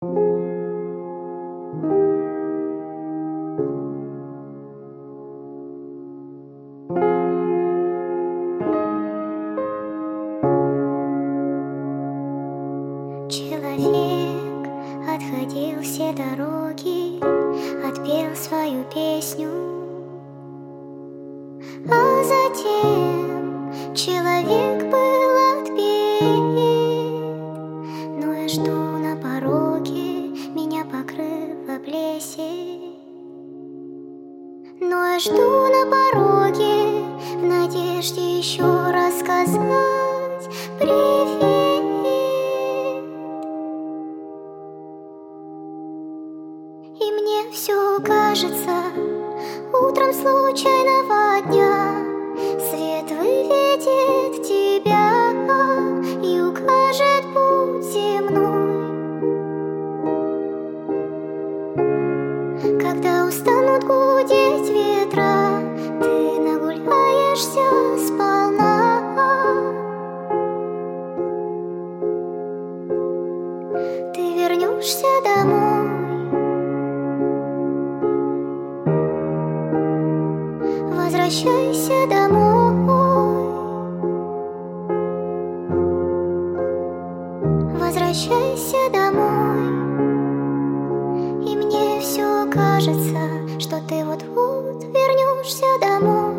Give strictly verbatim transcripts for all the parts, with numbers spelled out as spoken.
Человек отходил все дороги, отпел свою песню, а затем человек был отпет. Но я жду на пороге, меня покрыла плесень. Но я жду на пороге, в надежде еще раз сказать привет. И мне все кажется утром случайного дня. Свет выведет тебя и укажет путь земной. Когда устанут гудеть ветра, ты нагуляешься сполна. Ты вернешься домой. Возвращайся домой. Возвращайся домой. И мне все кажется, что ты вот-вот вернешься домой.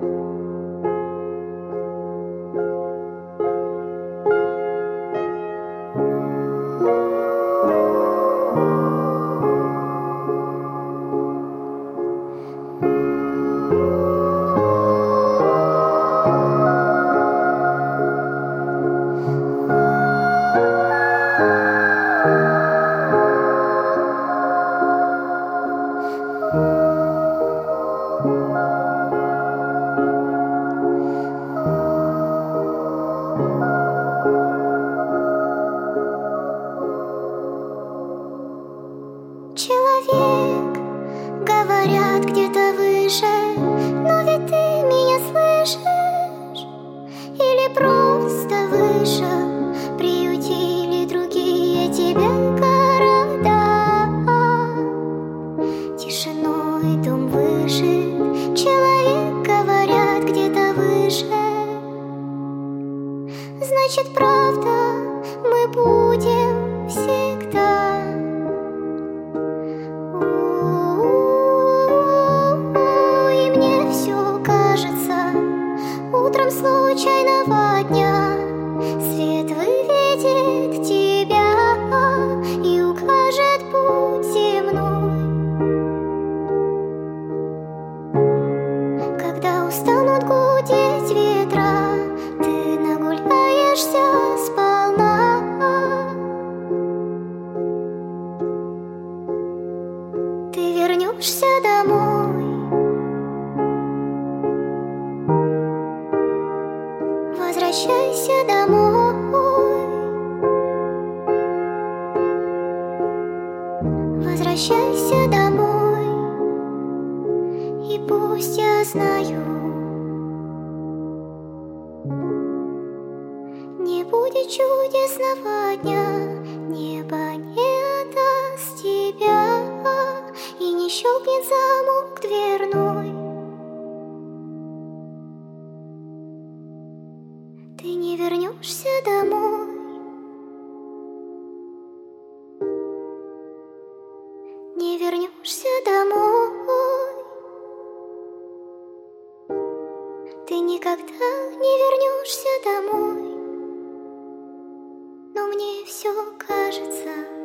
Человек, говорят, где-то выше, но ведь ты меня слышишь? Или просто вышел, приютили другие тебя города? Тишиной дом выжит, человек, говорят, где-то выше. Значит, правда, мы будем всегда. Утром случайного дня свет выведет тебя и укажет путь земной. Когда устанут гудеть ветра, ты нагуляешься сполна. Ты вернешься домой. Возвращайся домой. Возвращайся домой. И пусть я знаю, не будет чудесного дня, небо не отдаст тебя и не щелкнет замок дверной. Ты не вернешься домой. Не вернешься домой. Ты никогда не вернешься домой. Но мне все кажется,